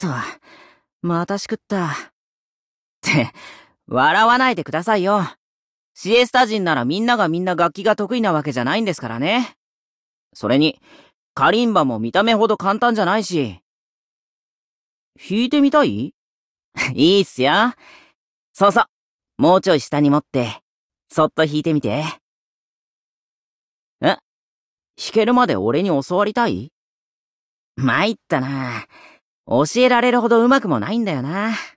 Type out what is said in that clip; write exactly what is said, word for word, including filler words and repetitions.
と、またしくった。って、笑わないでくださいよ。シエスタ人ならみんながみんな楽器が得意なわけじゃないんですからね。それに、カリンバも見た目ほど簡単じゃないし。弾いてみたい？いいっすよ。そうそう。もうちょい下に持って、そっと弾いてみて。え？弾けるまで俺に教わりたい？参ったな。教えられるほど上手くもないんだよな。